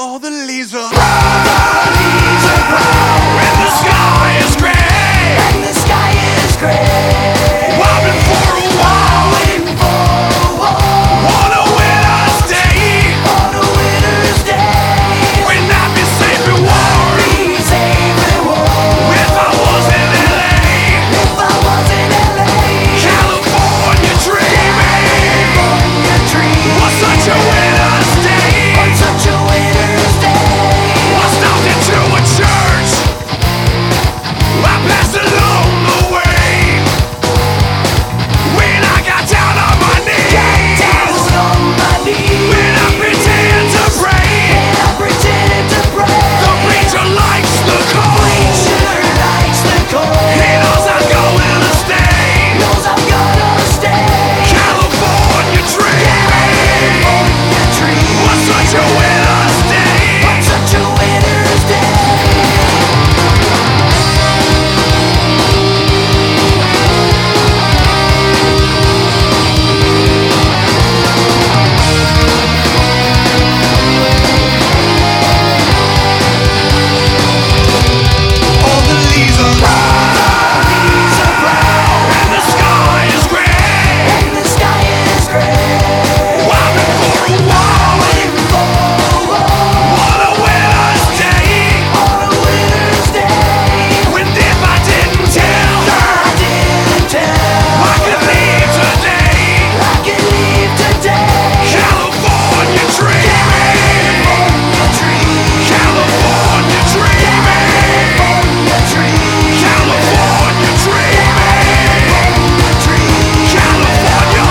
All the leaves are brown, and the sky is gray, I've been for a while, on a winter's day, when I'd be safe and warm, if I was in LA, California dreaming, on such a winter's day, I stopped into a church, I passed along the way, when I got down on my knees, when I pretended to pray, the preacher likes the cold, he knows I'm going to stay, California dreaming, on such a winter's day. All the leaves are brown, and the sky is gray, I've been for a while, on a winter's day, when if I didn't tell, I could leave today, California dreaming, California dreaming, California dreaming, California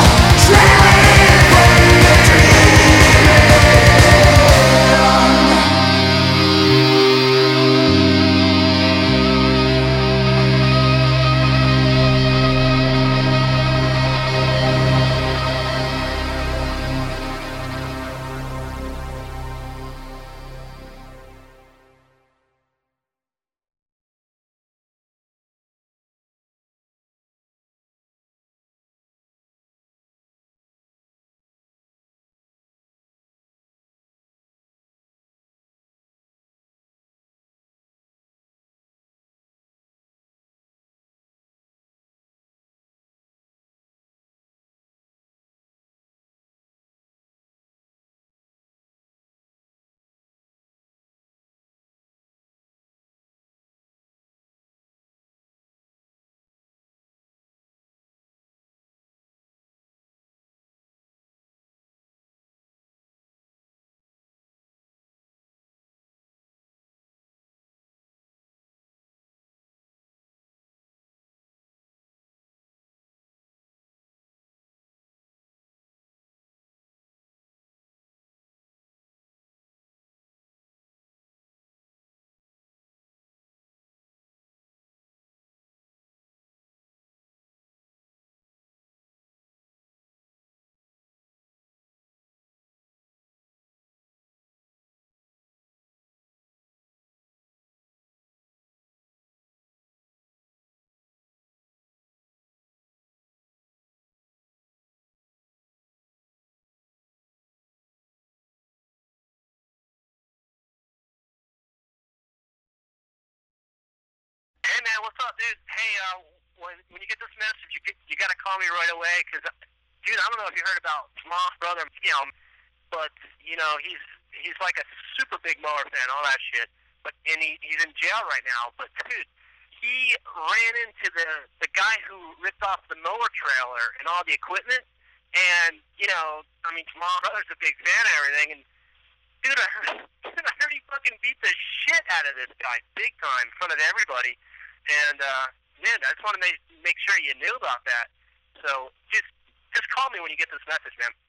Hey man, what's up, dude? Hey, when you get this message, you gotta call me right away, cause dude, I don't know if you heard about Tom's brother, but he's like a super big Mower fan, all that shit. But he's in jail right now. But dude, he ran into the guy who ripped off the mower trailer and all the equipment, and Tom's brother's a big fan of everything, and dude, I heard he fucking beat the shit out of this guy, big time, in front of everybody. And man, I just want to make sure you knew about that. So just call me when you get this message, man.